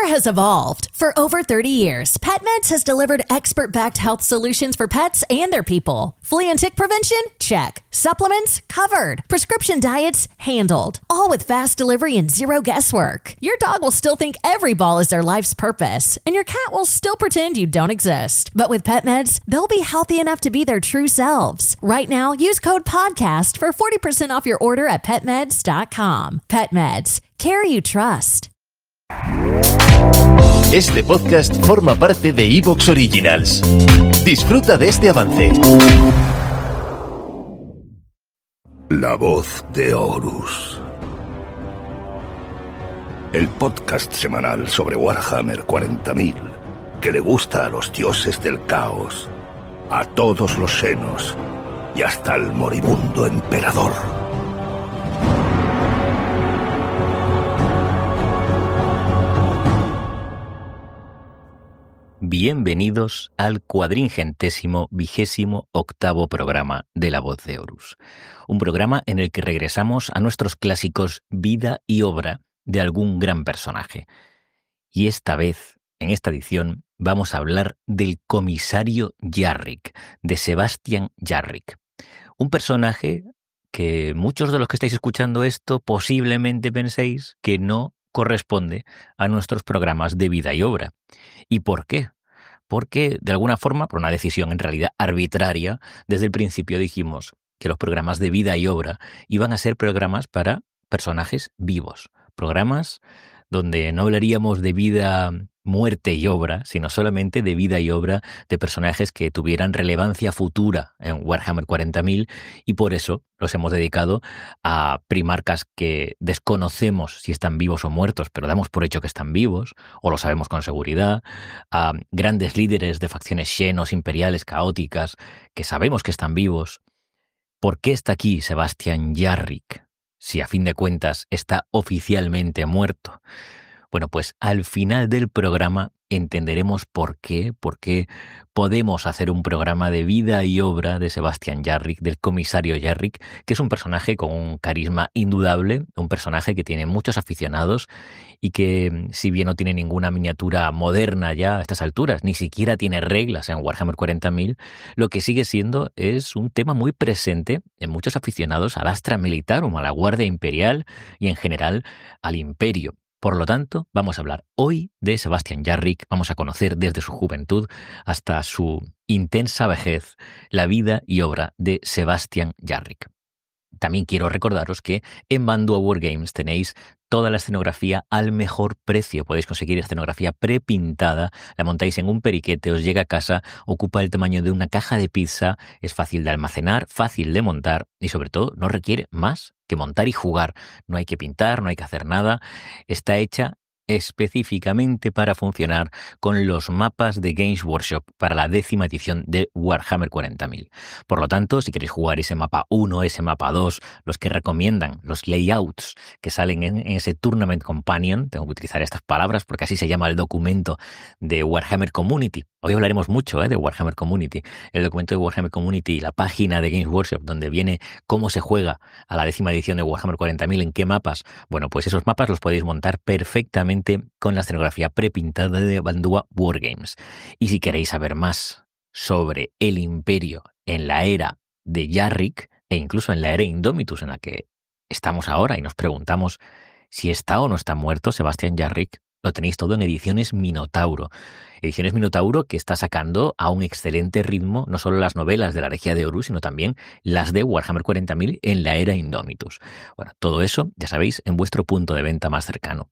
has evolved. For over 30 years, PetMeds has delivered expert-backed health solutions for pets and their people. Flea and tick prevention? Check. Supplements? Covered. Prescription diets? Handled. All with fast delivery and zero guesswork. Your dog will still think every ball is their life's purpose, and your cat will still pretend you don't exist. But with PetMeds, they'll be healthy enough to be their true selves. Right now, use code PODCAST for 40% off your order at PetMeds.com. PetMeds. Care you trust. Este podcast forma parte de Evox Originals. Disfruta de este avance. La voz de Horus. El podcast semanal sobre Warhammer 40.000, que le gusta a los dioses del caos, a todos los senos y hasta al moribundo emperador. Bienvenidos al 428º programa de La Voz de Horus. Un programa en el que regresamos a nuestros clásicos vida y obra de algún gran personaje. Y esta vez, en esta edición, vamos a hablar del comisario Yarrick, de Sebastian Yarrick. Un personaje que muchos de los que estáis escuchando esto posiblemente penséis que no corresponde a nuestros programas de vida y obra. ¿Y por qué? Porque, de alguna forma, por una decisión en realidad arbitraria, desde el principio dijimos que los programas de vida y obra iban a ser programas para personajes vivos, programas donde no hablaríamos de vida, muerte y obra, sino solamente de vida y obra de personajes que tuvieran relevancia futura en Warhammer 40.000, y por eso los hemos dedicado a primarcas que desconocemos si están vivos o muertos, pero damos por hecho que están vivos, o lo sabemos con seguridad, a grandes líderes de facciones xenos, imperiales, caóticas, que sabemos que están vivos. ¿Por qué está aquí Sebastian Yarrick, si a fin de cuentas está oficialmente muerto? Bueno, pues al final del programa entenderemos por qué podemos hacer un programa de vida y obra de Sebastian Yarrick, del comisario Yarrick, que es un personaje con un carisma indudable, un personaje que tiene muchos aficionados y que, si bien no tiene ninguna miniatura moderna ya a estas alturas, ni siquiera tiene reglas en Warhammer 40.000, lo que sigue siendo es un tema muy presente en muchos aficionados al Astra Militarum, a la Guardia Imperial y en general al Imperio. Por lo tanto, vamos a hablar hoy de Sebastian Yarrick, vamos a conocer desde su juventud hasta su intensa vejez la vida y obra de Sebastian Yarrick. También quiero recordaros que en Bandua Wargames tenéis toda la escenografía al mejor precio. Podéis conseguir escenografía prepintada, la montáis en un periquete, os llega a casa, ocupa el tamaño de una caja de pizza, es fácil de almacenar, fácil de montar y sobre todo no requiere más que montar y jugar. No hay que pintar, no hay que hacer nada. Está hecha específicamente para funcionar con los mapas de Games Workshop para la 10ª edición de Warhammer 40.000. Por lo tanto, si queréis jugar ese mapa 1, ese mapa 2, los que recomiendan, los layouts que salen en ese Tournament Companion, tengo que utilizar estas palabras porque así se llama el documento de Warhammer Community. Hoy hablaremos mucho de Warhammer Community. El documento de Warhammer Community y la página de Games Workshop donde viene cómo se juega a la 10ª edición de Warhammer 40.000, en qué mapas. Bueno, pues esos mapas los podéis montar perfectamente con la escenografía prepintada de Bandua Wargames. Y si queréis saber más sobre el Imperio en la era de Yarrick e incluso en la era Indomitus en la que estamos ahora y nos preguntamos si está o no está muerto Sebastian Yarrick, lo tenéis todo en Ediciones Minotauro. Ediciones Minotauro que está sacando a un excelente ritmo no solo las novelas de la Regia de Horus, sino también las de Warhammer 40.000 en la era Indomitus. Bueno, todo eso, ya sabéis, en vuestro punto de venta más cercano.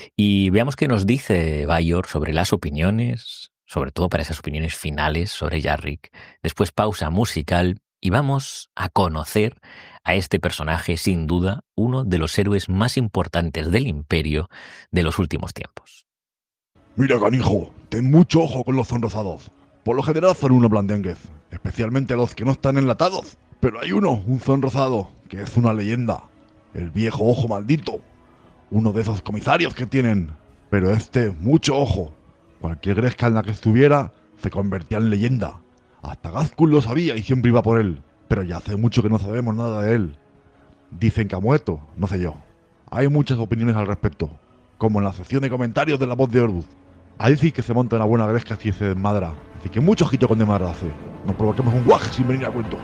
Y veamos qué nos dice Bayor sobre las opiniones, sobre todo para esas opiniones finales sobre Yarrick. Después pausa musical y vamos a conocer a este personaje, sin duda, uno de los héroes más importantes del Imperio de los últimos tiempos. Mira, canijo, ten mucho ojo con los sonrosados. Por lo general son unos blandengues, especialmente los que no están enlatados. Pero hay uno, un sonrosado, que es una leyenda. El viejo ojo maldito. Uno de esos comisarios que tienen. Pero mucho ojo. Cualquier gresca en la que estuviera, se convertía en leyenda. Hasta Ghazghkull lo sabía y siempre iba por él. Pero ya hace mucho que no sabemos nada de él. Dicen que ha muerto, no sé yo. Hay muchas opiniones al respecto. como en la sección de comentarios de La Voz de Horus. Ahí sí que se monta una buena gresca y se desmadra. Así que mucho ojito con desmadrarse. Nos provoquemos un guaje sin venir a cuento.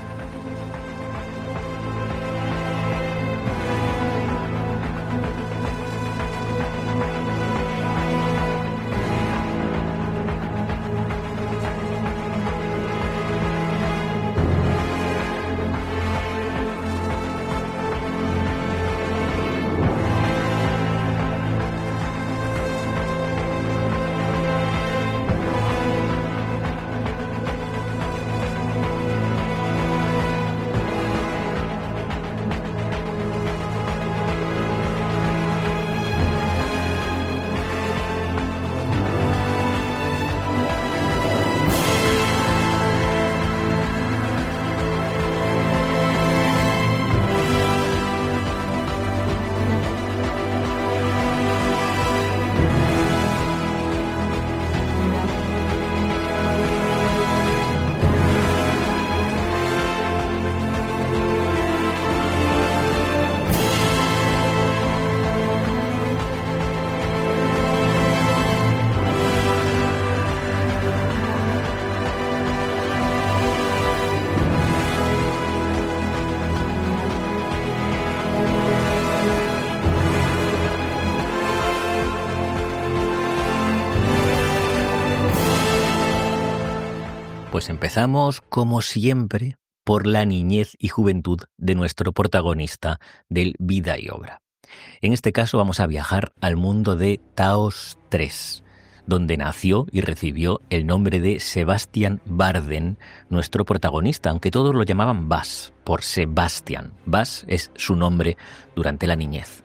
Pues empezamos, como siempre, por la niñez y juventud de nuestro protagonista del Vida y Obra. En este caso vamos a viajar al mundo de Taos III, donde nació y recibió el nombre de Sebastian Barden, nuestro protagonista, aunque todos lo llamaban Bas, por Sebastian. Bas es su nombre durante la niñez.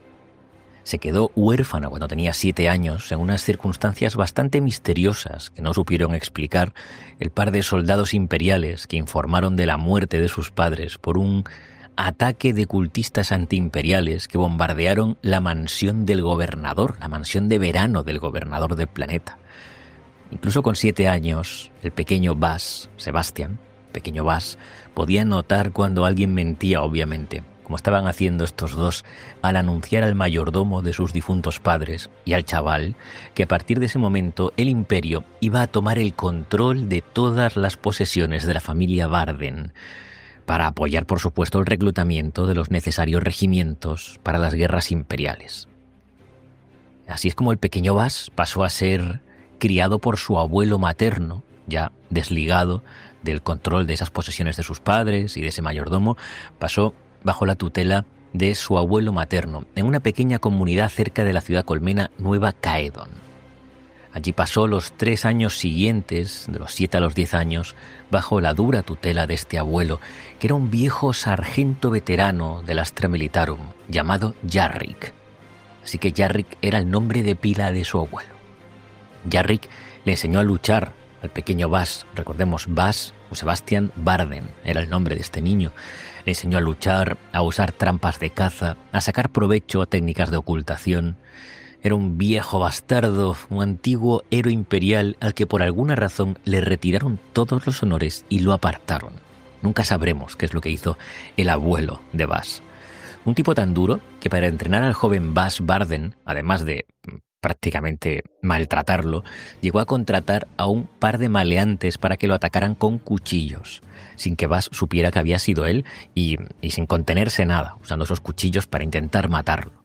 Se quedó huérfano cuando tenía 7 años en unas circunstancias bastante misteriosas que no supieron explicar el par de soldados imperiales que informaron de la muerte de sus padres por un ataque de cultistas antiimperiales que bombardearon la mansión del gobernador, la mansión de verano del gobernador del planeta. Incluso con 7 años, el pequeño Bas, Sebastian, pequeño Bas, podía notar cuando alguien mentía, obviamente, como estaban haciendo estos dos al anunciar al mayordomo de sus difuntos padres y al chaval que a partir de ese momento el imperio iba a tomar el control de todas las posesiones de la familia Barden para apoyar, por supuesto, el reclutamiento de los necesarios regimientos para las guerras imperiales. Así es como el pequeño Bas pasó a ser criado por su abuelo materno, ya desligado del control de esas posesiones de sus padres y de ese mayordomo, pasó bajo la tutela de su abuelo materno, en una pequeña comunidad cerca de la ciudad colmena Nueva Caedon. Allí pasó los 3 años siguientes, de los 7 a los 10 años, bajo la dura tutela de este abuelo, que era un viejo sargento veterano del Astra Militarum, llamado Jarrick. Así que Jarrick era el nombre de pila de su abuelo. Jarrick le enseñó a luchar al pequeño Bas, recordemos, Bas o Sebastian Barden era el nombre de este niño. Le enseñó a luchar, a usar trampas de caza, a sacar provecho a técnicas de ocultación. Era un viejo bastardo, un antiguo héroe imperial al que por alguna razón le retiraron todos los honores y lo apartaron. Nunca sabremos qué es lo que hizo el abuelo de Bas. Un tipo tan duro que para entrenar al joven Bas Barden, además de prácticamente maltratarlo, llegó a contratar a un par de maleantes para que lo atacaran con cuchillos, sin que Bas supiera que había sido él y sin contenerse nada, usando esos cuchillos para intentar matarlo.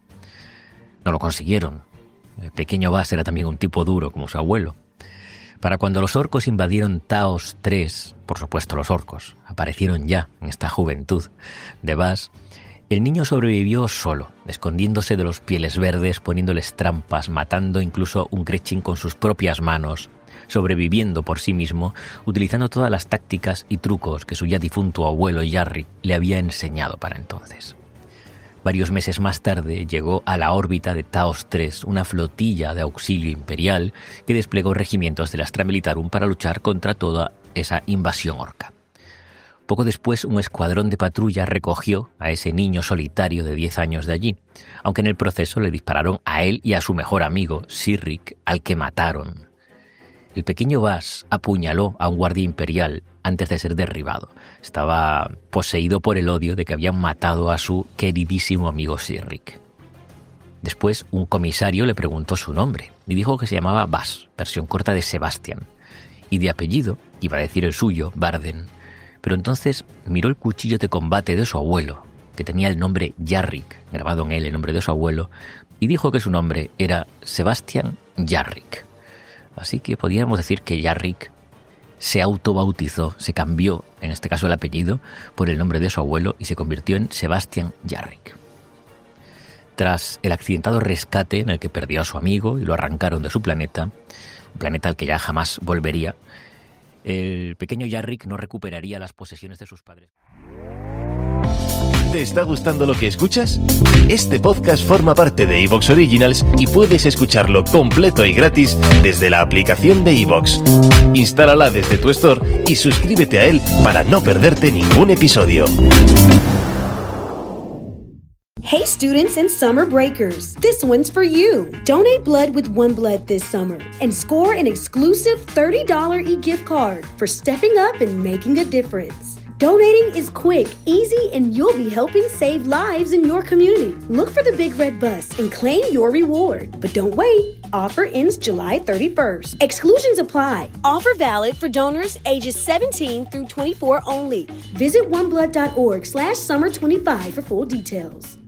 No lo consiguieron. El pequeño Bas era también un tipo duro como su abuelo. Para cuando los orcos invadieron Taos III, por supuesto los orcos aparecieron ya en esta juventud de Bas, el niño sobrevivió solo, escondiéndose de los Pieles Verdes, poniéndoles trampas, matando incluso un Gretchin con sus propias manos, sobreviviendo por sí mismo, utilizando todas las tácticas y trucos que su ya difunto abuelo Jarrick le había enseñado para entonces. Varios meses más tarde llegó a la órbita de Taos III una flotilla de auxilio imperial que desplegó regimientos del Astra Militarum para luchar contra toda esa invasión orca. Poco después, un escuadrón de patrulla recogió a ese niño solitario de 10 años de allí, aunque en el proceso le dispararon a él y a su mejor amigo, Sirric, al que mataron. El pequeño Bas apuñaló a un guardia imperial antes de ser derribado. Estaba poseído por el odio de que habían matado a su queridísimo amigo Sirric. Después, un comisario le preguntó su nombre y dijo que se llamaba Bas, versión corta de Sebastián. Y de apellido, iba a decir el suyo, Barden. Pero entonces miró el cuchillo de combate de su abuelo, que tenía el nombre Jarrick, grabado en él el nombre de su abuelo, y dijo que su nombre era Sebastián Jarrick. Así que podríamos decir que Jarrick se autobautizó, se cambió, en este caso el apellido, por el nombre de su abuelo y se convirtió en Sebastián Jarrick. Tras el accidentado rescate en el que perdió a su amigo y lo arrancaron de su planeta, un planeta al que ya jamás volvería, el pequeño Jarrick no recuperaría las posesiones de sus padres. ¿Te está gustando lo que escuchas? Este podcast forma parte de iVoox Originals y puedes escucharlo completo y gratis desde la aplicación de iVoox. Instálala desde tu store y suscríbete a él para no perderte ningún episodio. Hey students and summer breakers, this one's for you. Donate blood with OneBlood this summer and score an exclusive $30 e-gift card for stepping up and making a difference. Donating is quick, easy, and you'll be helping save lives in your community. Look for the big red bus and claim your reward. But don't wait. Offer ends July 31st. Exclusions apply. Offer valid for donors ages 17 through 24 only. Visit oneblood.org/summer25 for full details.